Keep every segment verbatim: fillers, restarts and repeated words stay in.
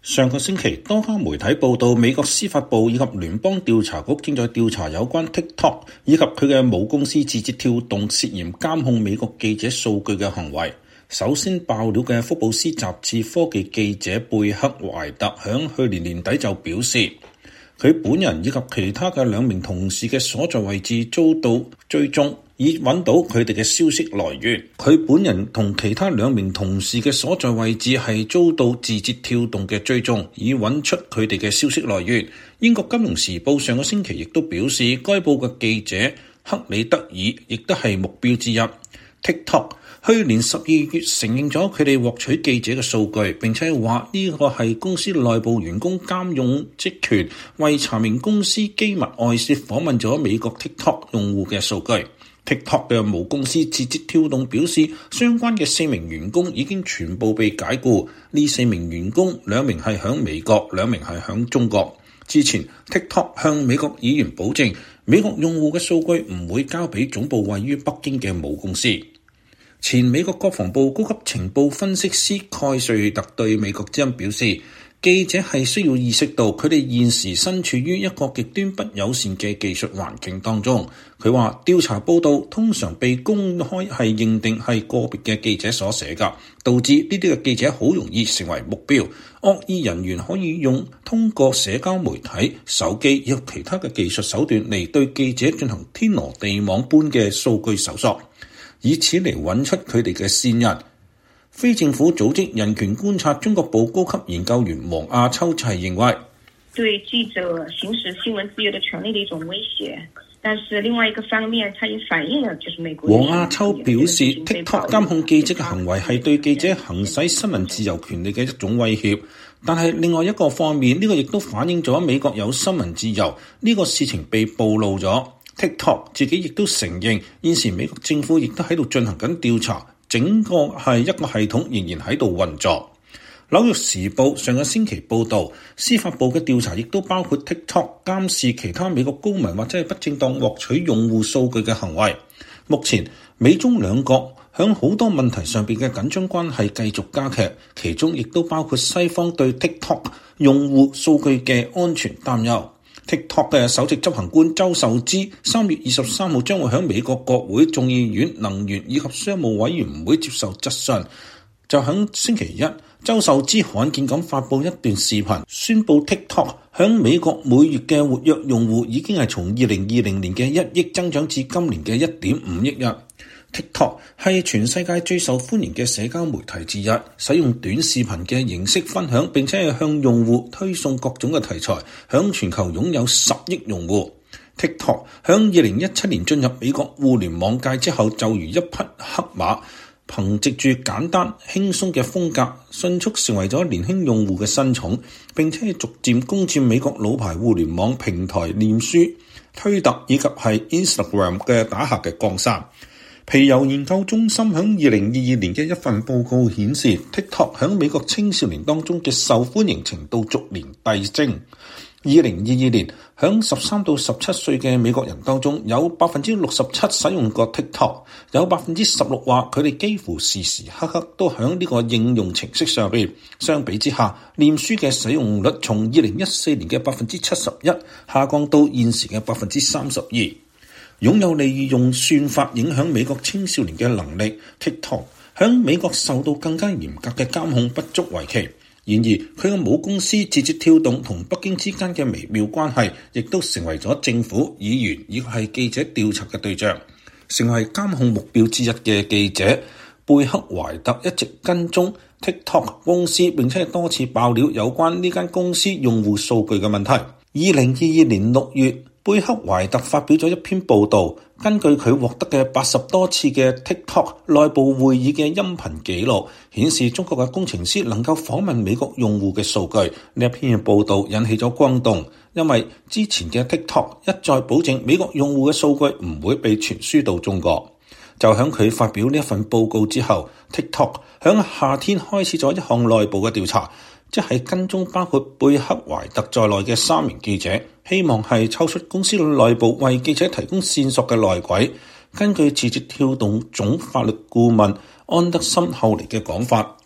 上個星期，多家媒體報道，美國司法部以及聯邦調查局正在調查有關 TikTok 以及佢嘅母公司字節跳動涉嫌監控美國記者數據嘅行為。首先爆料嘅福布斯雜誌科技記者貝克懷特響去年年底就表示，佢本人以及其他嘅兩名同事嘅所在位置遭到追蹤，以揾到佢哋嘅消息來源。佢本人同其他兩名同事嘅所在位置係遭到字節跳動嘅追蹤，以揾出佢哋嘅消息來源。英國金融時報上個星期亦都表示，該報嘅記者克里德爾亦都係目標之一。TikTok 去年十二月承認咗佢哋獲取記者嘅數據，並且話呢個係公司內部員工監用職權，為查明公司機密外泄訪問咗美國 TikTok 用戶嘅數據。TikTok 嘅母公司字節跳動表示，相關嘅四名員工已經全部被解僱。呢四名員工，兩名係響美國，兩名係響中國。之前 TikTok 向美國議員保證，美國用戶嘅數據唔會交俾總部位於北京嘅母公司。前美國國防部高級情報分析師蓋瑞特對美國之音表示，記者係需要意識到佢哋現時身處於一個極端不友善嘅技術環境當中。佢話調查報道通常被公開係認定係個別嘅記者所寫㗎，導致呢啲嘅記者好容易成為目標。惡意人員可以用通過社交媒體、手機以及其他嘅技術手段嚟對記者進行天羅地網般嘅數據搜索，以此嚟揾出佢哋嘅線人。非政府組織人權觀察中國部高級研究員王亞秋就係認為， 對記者行使新聞自由的權利的一種威脅，但是另外一個方面，它也反映了就是美國。 王亞秋表示 ，TikTok 監控記者嘅行為係對記者行使新聞自由權利嘅一種威脅，但係另外一個方面，呢個亦都反映咗美國有新聞自由，呢個事情被暴露咗。TikTok 自己亦都承認，現時美國政府亦都喺度進行緊調查。整個係一個系統仍然喺度運作。紐約時報上個星期報導，司法部嘅調查亦都包括 TikTok 監視其他美國公民或者係不正當獲取用戶數據嘅行為。目前美中兩國響好多問題上邊嘅緊張關係繼續加劇，其中亦都包括西方對 TikTok 用戶數據嘅安全擔憂。TikTok 嘅首席執行官周受資三月二十三號將會喺美國國會眾議院能源以及商務委員會接受質詢。就喺星期一，周受資罕見咁發布一段視頻，宣布 TikTok 喺美國每月嘅活躍用戶已經係從二零二零年嘅一億增長至今年嘅一點五億人。TikTok 係全世界最受歡迎嘅社交媒體之一，使用短視頻嘅形式分享，並且係向用戶推送各種嘅題材，響全球擁有十億用戶。TikTok 響二零一七年進入美國互聯網界之後，就如一匹黑馬，憑藉住簡單輕鬆嘅風格，迅速成為咗年輕用戶嘅新寵，並且逐漸攻佔美國老牌互聯網平台臉書、推特以及係 Instagram 嘅打客嘅江山。皮尤研究中心響二零二二年嘅一份報告顯示 ，TikTok 響美國青少年當中嘅受歡迎程度逐年遞升。二零二二年，響十三到十七歲嘅美國人當中，有百分之六十七使用過 TikTok， 有百分之十六話佢哋幾乎時時刻刻都響呢個應用程式上邊。相比之下，臉書嘅使用率從二零一四年嘅百分之七十一下降到現時嘅百分之三十二。擁有利用算法影響美國青少年嘅能力 ，TikTok 響美國受到更加嚴格嘅監控不足為奇。然而，佢嘅母公司字節跳動同北京之間嘅微妙關係，亦都成為咗政府、議員以及係記者調查嘅對象，成為監控目標之一嘅記者貝克懷特一直跟蹤 TikTok 公司，並且係多次爆料有關呢間公司用戶數據嘅問題。二零二二年六月，貝克懷特發表咗一篇報導，根據佢獲得嘅八十多次嘅 TikTok 內部會議嘅音頻記錄，顯示中國嘅工程師能夠訪問美國用戶嘅數據。呢一篇報導引起咗轟動，因為之前嘅 TikTok 一再保證美國用戶嘅數據唔會被傳輸到中國。就喺佢發表呢一份報告之後， TikTok 喺夏天開始咗一項內部嘅調查，即係跟蹤包括貝克懷特在內嘅三名記者，希望係抽出公司內部為記者提供線索嘅內鬼。根據字節跳動總法律顧問安德森後嚟嘅講法，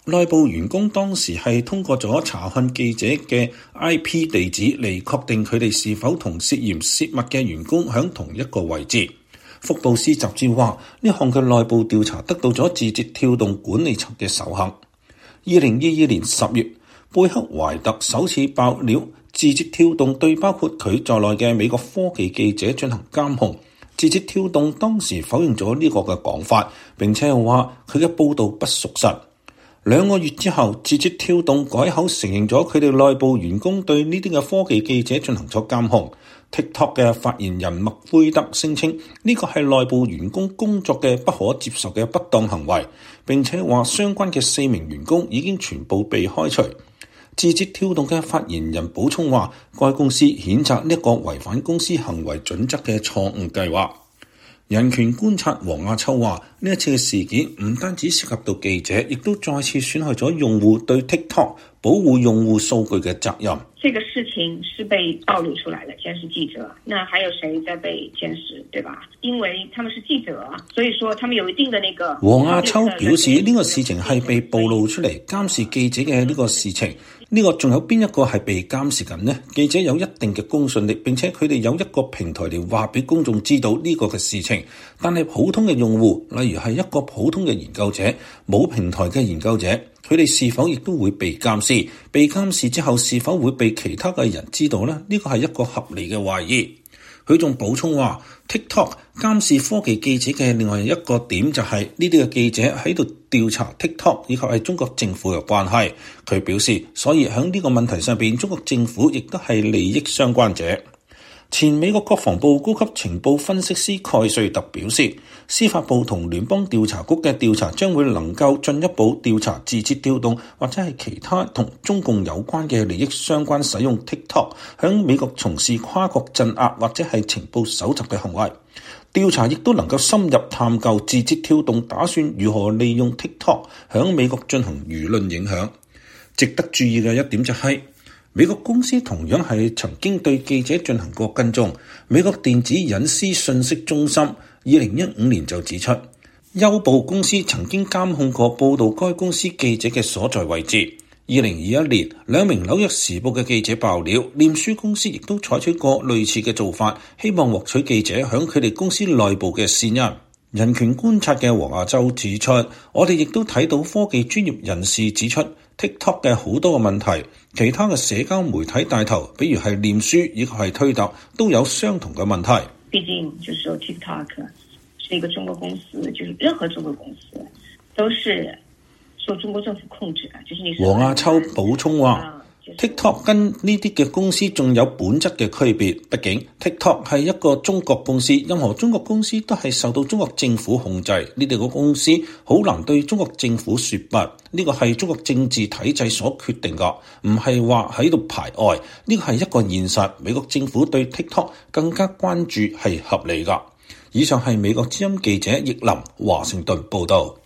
內部員工當時係通過咗查看記者嘅 I P 地址嚟確定佢哋是否同涉嫌泄密嘅員工喺同一個位置。福布斯雜誌話，呢項嘅內部調查得到咗字節跳動管理層嘅首肯。二零二二年十月，貝克懷特首次爆料字節跳動對包括佢在內嘅美國科技記者進行監控。字節跳動當時否認咗呢個嘅講法，並且又話佢嘅報導不屬實。兩個月之後，字節跳動改口承認咗佢哋內部員工對呢啲嘅科技記者進行咗監控。TikTok 嘅發言人麥奎德聲稱呢個係內部員工工作嘅不可接受嘅不當行為，並且話相關嘅四名員工已經全部被開除。字節跳動嘅發言人補充話，該公司譴責呢個違反公司行為準則嘅錯誤計劃。人權觀察黃亞秋話，呢一次嘅事件唔單止涉及到記者，亦都再次損害咗用戶對 TikTok 保護用戶數據嘅責任。 這個事情是被暴露出來的，監視記者，那還有誰在被監視，對吧？因為他們是記者，所以說他們有一定的那個。 黃亞秋表示，呢個事情係被暴露出嚟監視記者嘅呢個事情，呢個仲有邊一個係被監視緊呢？記者有一定嘅公信力，並且佢哋有一個平台嚟話俾公眾知道呢個嘅事情。但係普通嘅用戶，例如係一個普通嘅研究者，冇平台嘅研究者，佢哋是否亦都會被監視？被監視之後是否會被其他嘅人知道呢？呢個係一個合理嘅懷疑。佢仲補充話 TikTok 監視科技記者嘅另外一個點就係呢啲嘅記者喺度調查 TikTok 以及係中國政府嘅關係。佢表示，所以喺呢個問題上邊，中國政府亦都係利益相關者。前美國國防部高級情報分析師蓋瑞特表示，司法部同聯邦調查局嘅調查將會能夠進一步調查字節跳動或者係其他同中共有關嘅利益相關使用 TikTok 響美國從事跨國鎮壓或者係情報搜集嘅行為。調查亦都能夠深入探究字節跳動打算如何利用 TikTok 響美國進行輿論影響。值得注意嘅一點就係、是美國公司同樣係曾經對記者進行過跟蹤。美國電子隱私信息中心二零一五年就指出，優步公司曾經監控過報導該公司記者嘅所在位置。二零二一年，兩名紐約時報嘅記者爆料，臉書公司亦都採取過類似嘅做法，希望獲取記者響佢哋公司內部嘅線人。人權觀察嘅黃亞洲指出，我哋亦都睇到科技專業人士指出 TikTok 嘅好多個問題，其他嘅社交媒體帶頭，比如係臉書以及係推特，都有相同嘅問題。 畢竟就是說 TikTok 是一個中國公司，就是任何中國公司都是受中國政府控制嘅。就是你黃亞秋補充話。TikTok 跟呢啲嘅公司仲有本質嘅區別，畢竟 TikTok 係一個中國公司，任何中國公司都係受到中國政府控制，呢啲個公司好難對中國政府說不，呢個係中國政治體制所決定㗎，唔係話喺度排外，呢個係一個現實。美國政府對 TikTok 更加關注係合理㗎。以上係美國之音記者易林華盛頓報道。